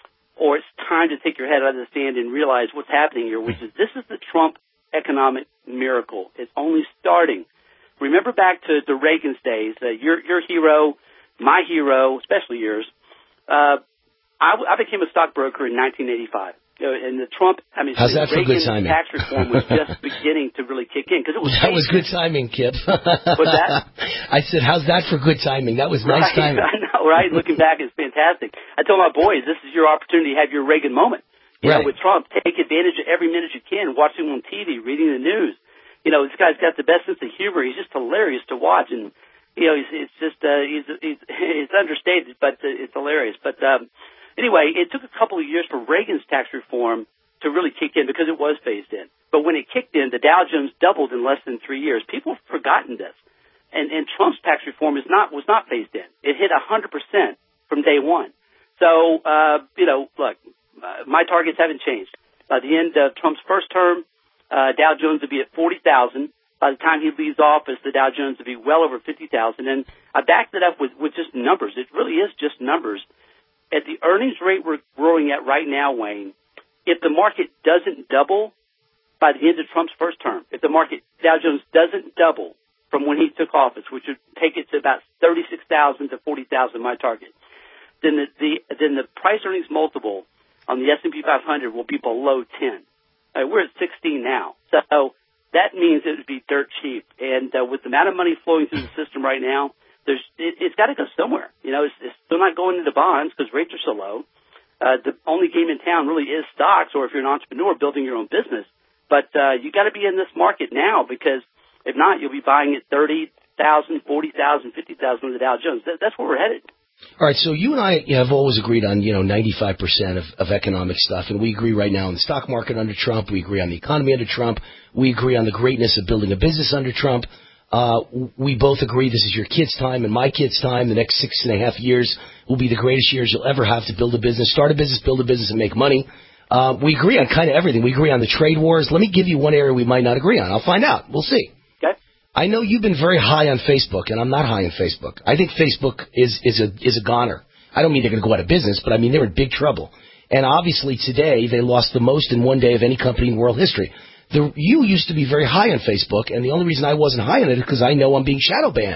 or it's time to take your head out of the sand and realize what's happening here, which is this is the Trump economic miracle. It's only starting. Remember back to the Reagan's days, uh, your your hero, my hero, especially yours. Uh, I, I became a stockbroker in nineteen eighty-five. You know, and the Trump, I mean, how's that for good timing? Tax reform was just beginning to really kick in because it was. That was good timing, Kip. What's that? I said, how's that for good timing? That was nice right, timing. I know, right? Looking back, it's fantastic. I told my boys, this is your opportunity to have your Reagan moment. You right. know, with Trump, take advantage of every minute you can, watching him on T V, reading the news. You know, this guy's got the best sense of humor. He's just hilarious to watch, and you know, he's, it's just uh, he's he's it's understated, but uh, it's hilarious. But um, anyway, it took a couple of years for Reagan's tax reform to really kick in because it was phased in. But when it kicked in, the Dow Jones doubled in less than three years. People have forgotten this. And, and Trump's tax reform is not was not phased in. It hit one hundred percent from day one. So, uh, you know, look, uh, my targets haven't changed. By the end of Trump's first term, uh, Dow Jones will be at forty thousand. By the time he leaves office, the Dow Jones will be well over fifty thousand. And I backed it up with, with just numbers. It really is just numbers. At the earnings rate we're growing at right now, Wayne, if the market doesn't double by the end of Trump's first term, if the market, Dow Jones doesn't double from when he took office, which would take it to about thirty-six thousand to forty thousand, my target, then the, the then the price earnings multiple on the S and P five hundred will be below ten. Uh, we're at sixteen now. So that means it would be dirt cheap. And uh, with the amount of money flowing through the system right now, there's it, it's got to go somewhere. You know, it's, it's still not going into bonds because rates are so low. Uh, the only game in town really is stocks, or if you're an entrepreneur building your own business. But uh, you got to be in this market now, because if not, you'll be buying at thirty thousand, forty thousand, fifty thousand with the Dow Jones. That, that's where we're headed. All right, so you and I have always agreed on, you know, ninety-five percent of, of economic stuff, and we agree right now on the stock market under Trump. We agree on the economy under Trump. We agree on the greatness of building a business under Trump. Uh, we both agree this is your kid's time and my kid's time. The next six and a half years will be the greatest years you'll ever have to build a business, start a business, build a business, and make money. Uh, we agree on kind of everything. We agree on the trade wars. Let me give you one area we might not agree on. I'll find out. We'll see. Okay. I know you've been very high on Facebook, and I'm not high on Facebook. I think Facebook is, is a, is a goner. I don't mean they're going to go out of business, but I mean they're in big trouble. And obviously today they lost the most in one day of any company in world history. The, you used to be very high on Facebook, and the only reason I wasn't high on it is because I know I'm being shadow banned.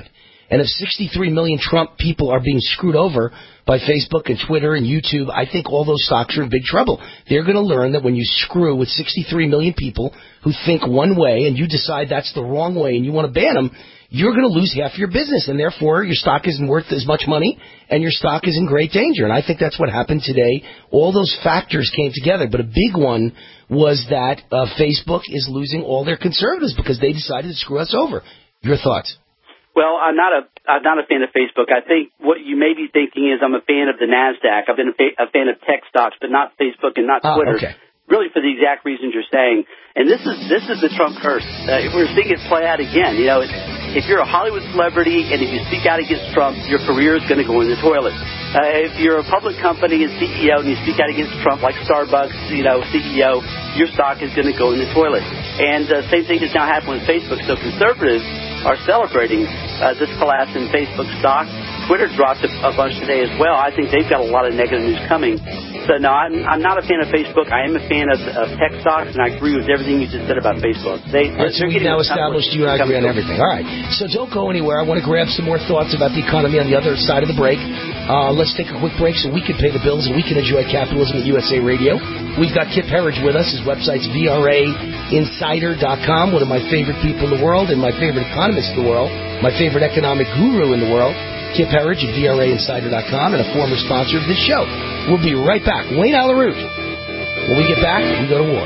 And if sixty-three million Trump people are being screwed over by Facebook and Twitter and YouTube, I think all those stocks are in big trouble. They're going to learn that when you screw with sixty-three million people who think one way and you decide that's the wrong way and you want to ban them, you're going to lose half your business, and therefore your stock isn't worth as much money, and your stock is in great danger. And I think that's what happened today. All those factors came together, but a big one was that uh, Facebook is losing all their conservatives because they decided to screw us over. Your thoughts? Well, I'm not a I'm not a fan of Facebook. I think what you may be thinking is I'm a fan of the NASDAQ. I've been a, fa- a fan of tech stocks, but not Facebook and not Twitter. Oh, okay. Really for the exact reasons you're saying. And this is this is the Trump curse. Uh, we're seeing it play out again. You know, it, if you're a Hollywood celebrity and if you speak out against Trump, your career is going to go in the toilet. Uh, if you're a public company and C E O and you speak out against Trump, like Starbucks, you know, C E O, your stock is going to go in the toilet. And uh, same thing has now happened with Facebook. So conservatives are celebrating uh, this collapse in Facebook stock. Twitter dropped a, a bunch today as well. I think they've got a lot of negative news coming. So, no, I'm, I'm not a fan of Facebook. I am a fan of, of tech stocks, and I agree with everything you just said about Facebook. They, All right, so we've now established you and I agree on everything. All right, so don't go anywhere. I want to grab some more thoughts about the economy on the other side of the break. Uh, let's take a quick break so we can pay the bills and we can enjoy capitalism at U S A Radio. We've got Kip Herridge with us. His website's V R A insider dot com, one of my favorite people in the world and my favorite economist in the world, my favorite economic guru in the world. Kip Herridge at V R A insider dot com and a former sponsor of this show. We'll be right back. Wayne Allyn Root. When we get back, we go to war.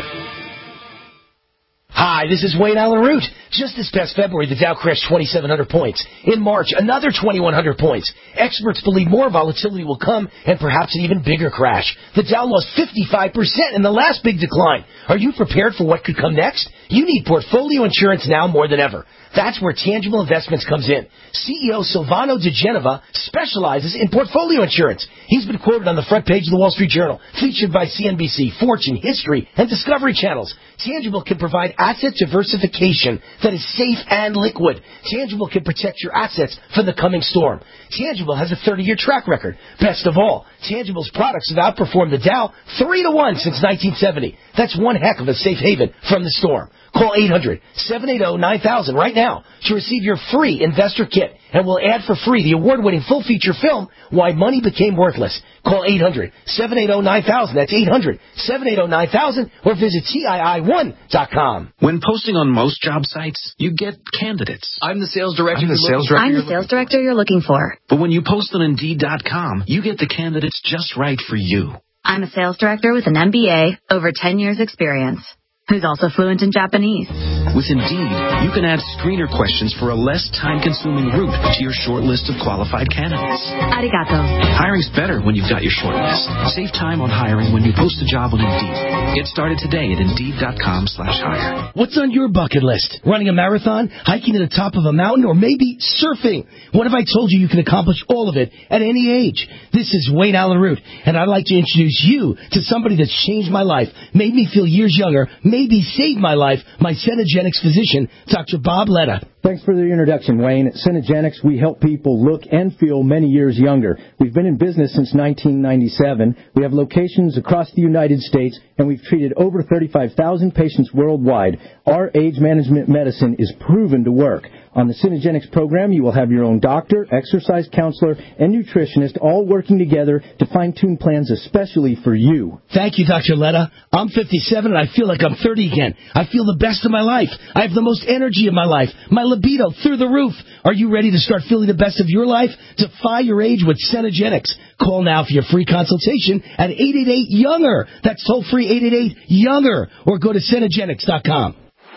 Hi, this is Wayne Allyn Root. Just this past February, the Dow crashed twenty-seven hundred points. In March, another twenty-one hundred points. Experts believe more volatility will come and perhaps an even bigger crash. The Dow lost fifty-five percent in the last big decline. Are you prepared for what could come next? You need portfolio insurance now more than ever. That's where Tangible Investments comes in. C E O Silvano De Genova specializes in portfolio insurance. He's been quoted on the front page of the Wall Street Journal, featured by C N B C, Fortune, History, and Discovery Channels. Tangible can provide asset diversification that is safe and liquid. Tangible can protect your assets from the coming storm. Tangible has a thirty-year track record. Best of all, Tangible's products have outperformed the Dow three to one since nineteen seventy. That's one heck of a safe haven from the storm. Call eight hundred, seven eight zero, nine thousand right now to receive your free investor kit, and we'll add for free the award-winning full-feature film, Why Money Became Worthless. Call eight hundred, seven eight zero, nine thousand. That's eight hundred, seven eight zero, nine thousand, or visit T I I one dot com. When posting on most job sites, you get candidates. I'm the sales director. I'm the sales director. I'm the sales director you're looking for. But when you post on Indeed dot com, you get the candidates just right for you. I'm a sales director with an M B A, over ten years experience, who's also fluent in Japanese. With Indeed, you can add screener questions for a less time-consuming route to your short list of qualified candidates. Arigato. Hiring's better when you've got your short list. Save time on hiring when you post a job on Indeed. Get started today at Indeed dot com slash hire. What's on your bucket list? Running a marathon, hiking to the top of a mountain, or maybe surfing? What if I told you you can accomplish all of it at any age? This is Wayne Allyn Root, and I'd like to introduce you to somebody that's changed my life, made me feel years younger, maybe saved my life, my Cenegenics physician, Doctor Bob Letta. Thanks for the introduction, Wayne. At Cenegenics, we help people look and feel many years younger. We've been in business since nineteen ninety-seven. We have locations across the United States, and we've treated over thirty-five thousand patients worldwide. Our age management medicine is proven to work. On the Cenegenics program, you will have your own doctor, exercise counselor, and nutritionist all working together to fine-tune plans especially for you. Thank you, Doctor Letta. I'm fifty-seven, and I feel like I'm thirty again. I feel the best of my life. I have the most energy of my life. My libido through the roof. Are you ready to start feeling the best of your life? Defy your age with Cenegenics. Call now for your free consultation at eight eight eight, younger. That's toll free eight eight eight, younger. Or go to Cenegenics dot com.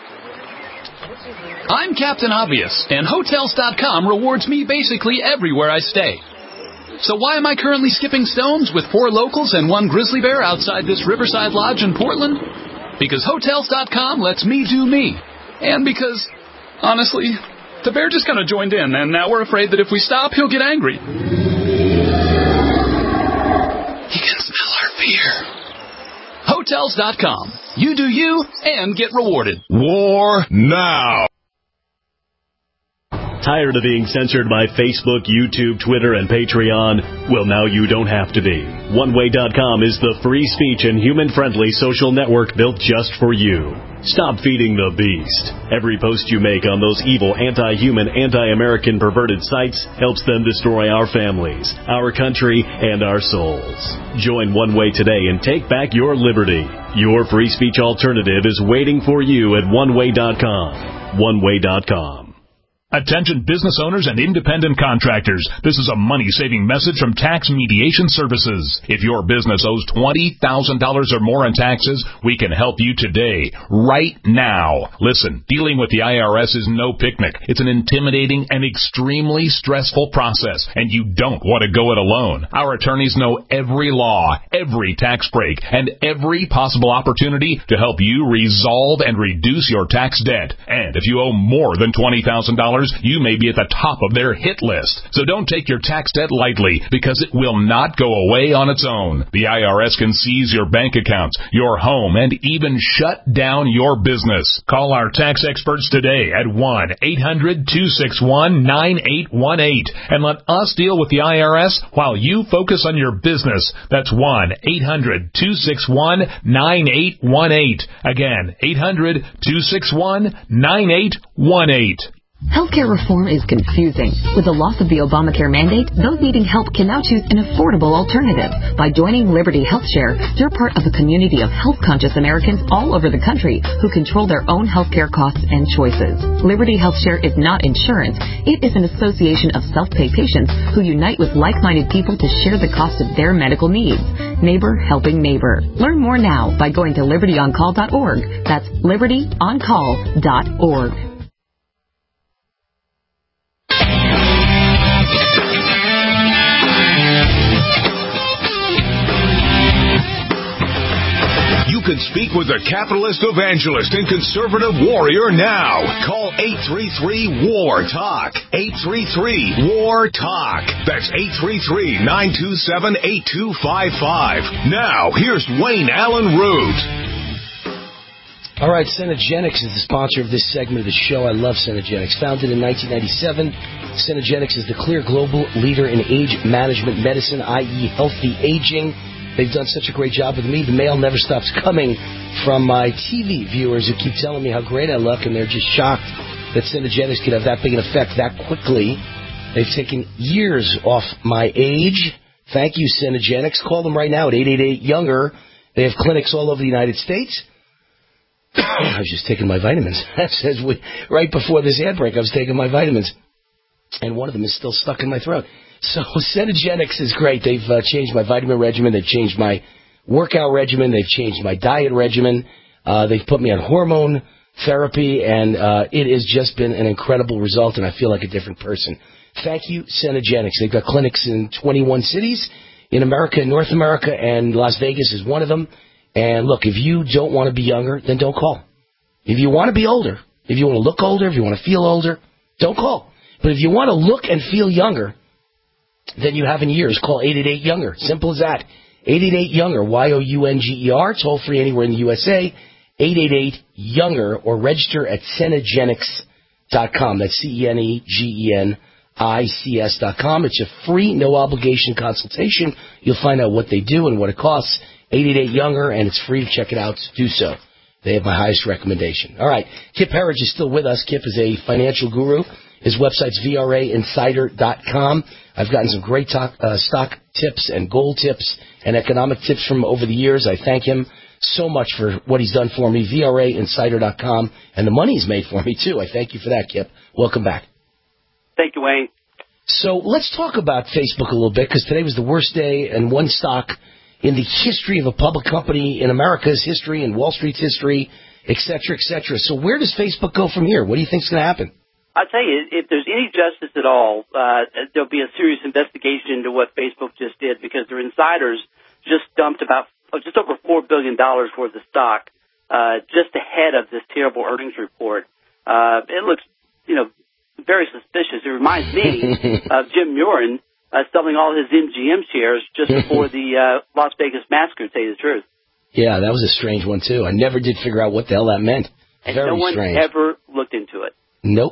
I'm Captain Obvious, and Hotels dot com rewards me basically everywhere I stay. So why am I currently skipping stones with four locals and one grizzly bear outside this Riverside Lodge in Portland? Because Hotels dot com lets me do me. And because, honestly, the bear just kind of joined in, and now we're afraid that if we stop, he'll get angry. He can smell our fear. Hotels dot com. You do you, and get rewarded. War now. Tired of being censored by Facebook, YouTube, Twitter, and Patreon? Well, now you don't have to be. one way dot com is the free speech and human-friendly social network built just for you. Stop feeding the beast. Every post you make on those evil, anti-human, anti-American perverted sites helps them destroy our families, our country, and our souls. Join One Way today and take back your liberty. Your free speech alternative is waiting for you at one way dot com. one way dot com. Attention business owners and independent contractors. This is a money-saving message from Tax Mediation Services. If your business owes twenty thousand dollars or more in taxes, we can help you today, right now. Listen, dealing with the I R S is no picnic. It's an intimidating and extremely stressful process, and you don't want to go it alone. Our attorneys know every law, every tax break, and every possible opportunity to help you resolve and reduce your tax debt. And if you owe more than twenty thousand dollars, you may be at the top of their hit list. So don't take your tax debt lightly, because it will not go away on its own. The I R S can seize your bank accounts, your home, and even shut down your business. Call our tax experts today at one eight hundred two six one nine eight one eight and let us deal with the I R S while you focus on your business. That's one eight hundred two six one nine eight one eight. Again, eight hundred two six one nine eight one eight. Healthcare reform is confusing. With the loss of the Obamacare mandate, those needing help can now choose an affordable alternative. By joining Liberty HealthShare, you're part of a community of health-conscious Americans all over the country who control their own healthcare costs and choices. Liberty HealthShare is not insurance. It is an association of self-pay patients who unite with like-minded people to share the cost of their medical needs. Neighbor helping neighbor. Learn more now by going to liberty on call dot org. That's liberty on call dot org. You can speak with a capitalist evangelist and conservative warrior now. Call eight three three W A R TALK. eight three three W A R TALK. That's eight three three nine two seven eight two five five. Now, here's Wayne Allen Root. All right, Cenegenics is the sponsor of this segment of the show. I love Cenegenics. Founded in nineteen ninety-seven, Cenegenics is the clear global leader in age management medicine, that is healthy aging. They've done such a great job with me. The mail never stops coming from my T V viewers who keep telling me how great I look, and they're just shocked that Cenegenics could have that big an effect that quickly. They've taken years off my age. Thank you, Cenegenics. Call them right now at eight eight eight younger. They have clinics all over the United States. I was just taking my vitamins. That says we, right before this ad break, I was taking my vitamins. And one of them is still stuck in my throat. So Cenegenics is great. They've uh, changed my vitamin regimen. They've changed my workout regimen. They've changed my diet regimen. Uh, they've put me on hormone therapy, and uh, it has just been an incredible result, and I feel like a different person. Thank you, Cenegenics. They've got clinics in twenty-one cities in America, in North America, and Las Vegas is one of them. And look, if you don't want to be younger, then don't call. If you want to be older, if you want to look older, if you want to feel older, don't call. But if you want to look and feel younger than you have in years, call eight eight eight younger. Simple as that. eight eight eight younger, Y O U N G E R, toll free anywhere in the U S A. eight eight eight younger, or register at Cenegenics dot com. That's C E N E G E N I C S dot com. It's a free, no obligation consultation. You'll find out what they do and what it costs. eight eight eight younger, and it's free to check it out. Do so. They have my highest recommendation. All right. Kip Herridge is still with us. Kip is a financial guru. His website's V R A insider dot com. I've gotten some great talk, uh, stock tips and gold tips and economic tips from him over the years. I thank him so much for what he's done for me. V R A insider dot com. And the money he's made for me, too. I thank you for that, Kip. Welcome back. Thank you, Wayne. So let's talk about Facebook a little bit, because today was the worst day and one stock in the history of a public company, in America's history, in Wall Street's history, et cetera, et cetera. So where does Facebook go from here? What do you think is going to happen? I'll tell you, if there's any justice at all, uh, there'll be a serious investigation into what Facebook just did, because their insiders just dumped about oh, just over four billion dollars worth of stock uh, just ahead of this terrible earnings report. Uh, it looks, you know, very suspicious. It reminds me of Jim Murin uh, selling all his M G M shares just before the uh, Las Vegas massacre, to tell you the truth. Yeah, that was a strange one, too. I never did figure out what the hell that meant. And Very no one strange. ever looked into it. Nope.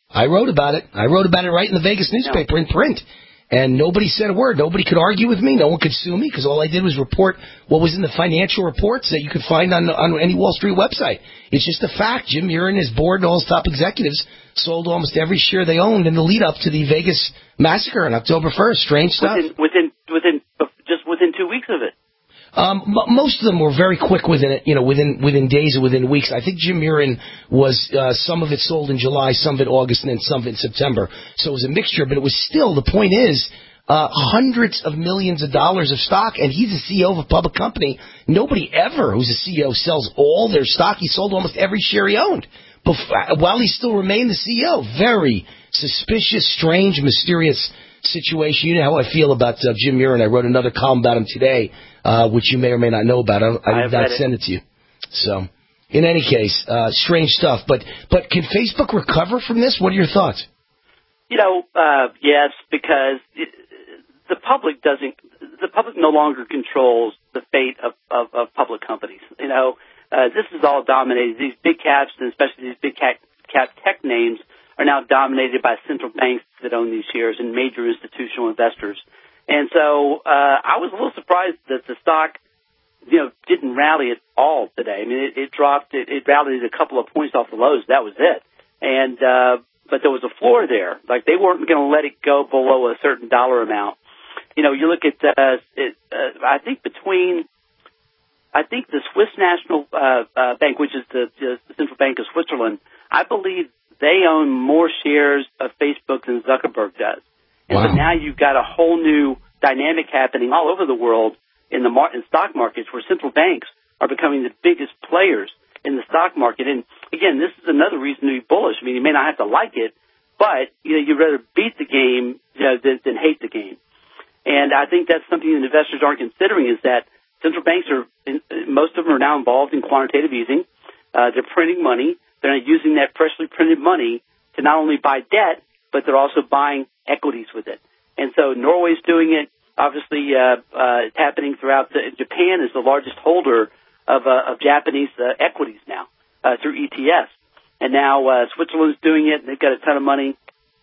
I wrote about it. I wrote about it right in the Vegas newspaper in print. And nobody said a word. Nobody could argue with me. No one could sue me because all I did was report what was in the financial reports that you could find on on any Wall Street website. It's just a fact. Jim Murin, his board, and all his top executives sold almost every share they owned in the lead up to the Vegas massacre on October first. Strange stuff. Within within, within just within two weeks of it. Um, m- most of them were very quick within it, you know, within within days or within weeks. I think Jim Murin was uh, some of it sold in July, some of it August, and then some of it in September. So it was a mixture, but it was still, the point is, uh, hundreds of millions of dollars of stock, and he's a C E O of a public company. Nobody ever who's a C E O sells all their stock. He sold almost every share he owned before, while he still remained the C E O. Very suspicious, strange, mysterious situation. You know how I feel about uh, Jim Murin. I wrote another column about him today, uh, which you may or may not know about. I, I did not send it to you. So, in any case, uh, strange stuff. But but can Facebook recover from this? What are your thoughts? You know, uh, yes, because it, the public doesn't. The public no longer controls the fate of, of, of public companies. You know, uh, this is all dominated. These big caps, and especially these big cap, cap tech names, are now dominated by central banks that own these shares and major institutional investors. And so uh, I was a little surprised that the stock, you know, didn't rally at all today. I mean, it, it dropped, it, it rallied a couple of points off the lows. That was it. And uh, but there was a floor there. Like, they weren't going to let it go below a certain dollar amount. You know, you look at, uh, it, uh, I think between, I think the Swiss National uh, uh, Bank, which is the, the Central Bank of Switzerland, I believe they own more shares of Facebook than Zuckerberg does. And wow. So now you've got a whole new dynamic happening all over the world in the mar- in stock markets, where central banks are becoming the biggest players in the stock market. And again, this is another reason to be bullish. I mean, you may not have to like it, but you know, you'd rather beat the game, you know, than, than hate the game. And I think that's something that investors aren't considering, is that central banks are, most of them are now involved in quantitative easing. Uh, they're printing money. They're using that freshly printed money to not only buy debt, but they're also buying equities with it. And so Norway's doing it. Obviously, uh, uh, it's happening throughout the, Japan is the largest holder of, uh, of Japanese uh, equities now, uh, through E T Fs. And now, uh, Switzerland's doing it, and they've got a ton of money.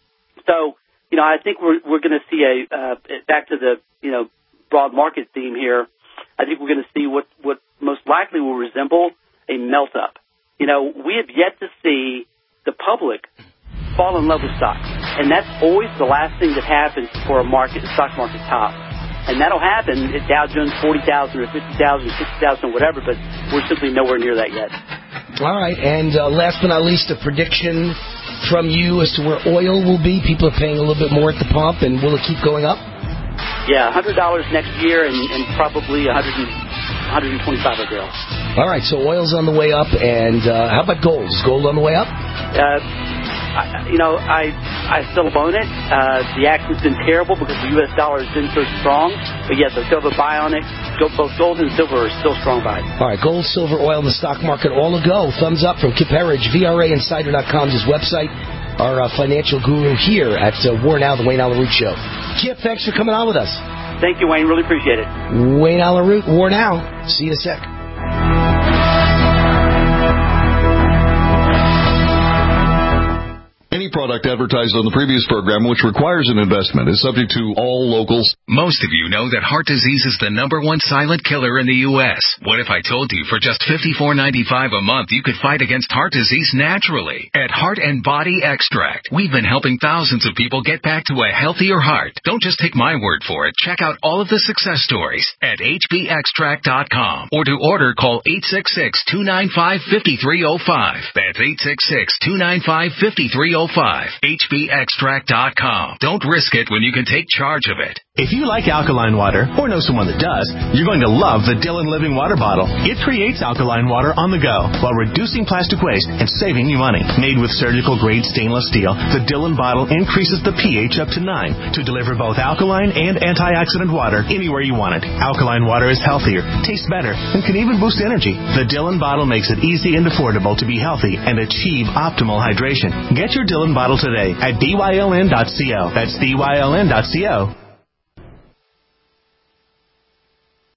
So, you know, I think we're, we're going to see a, uh, back to the, you know, broad market theme here. I think we're going to see what, what most likely will resemble a melt up. You know, we have yet to see the public fall in love with stocks. And that's always the last thing that happens for a market, a stock market top. And that'll happen at Dow Jones forty thousand or fifty thousand or sixty thousand or whatever, but we're simply nowhere near that yet. All right. And uh, last but not least, a prediction from you as to where oil will be. People are paying a little bit more at the pump, and will it keep going up? Yeah, one hundred dollars next year, and, and probably one hundred, one hundred twenty-five a barrel. All right, so oil's on the way up, and uh, how about gold? Is gold on the way up? Uh, I, you know, I I still own it. Uh, the action's been terrible because the U S dollar has been so strong. But yes, I still have a buy on it. Both gold and silver are still strong buys. All right, gold, silver, oil in the stock market, all a go. Thumbs up from Kip Herriage, V R A Insider dot com's his website. Our uh, financial guru here at uh, War Now, the Wayne Allyn Root Show. Kip, thanks for coming on with us. Thank you, Wayne. Really appreciate it. Wayne Allyn Root, War Now. See you in a sec. Any product advertised on the previous program which requires an investment is subject to all locals. Most of you know that heart disease is the number one silent killer in the U S What if I told you for just fifty-four ninety-five a month you could fight against heart disease naturally? At Heart and Body Extract, we've been helping thousands of people get back to a healthier heart. Don't just take my word for it. Check out all of the success stories at H B extract dot com, or to order, call eight six six, two nine five, five three zero five. That's eight six six, two nine five, five three zero five. H B extract dot com. Don't risk it when you can take charge of it. If you like alkaline water, or know someone that does, you're going to love the Dylan Living Water Bottle. It creates alkaline water on the go while reducing plastic waste and saving you money. Made with surgical-grade stainless steel, the Dylan bottle increases the pH up to nine to deliver both alkaline and antioxidant water anywhere you want it. Alkaline water is healthier, tastes better, and can even boost energy. The Dylan bottle makes it easy and affordable to be healthy and achieve optimal hydration. Get your Dylan bottle today at D Y L N dot co. That's D Y L N dot co.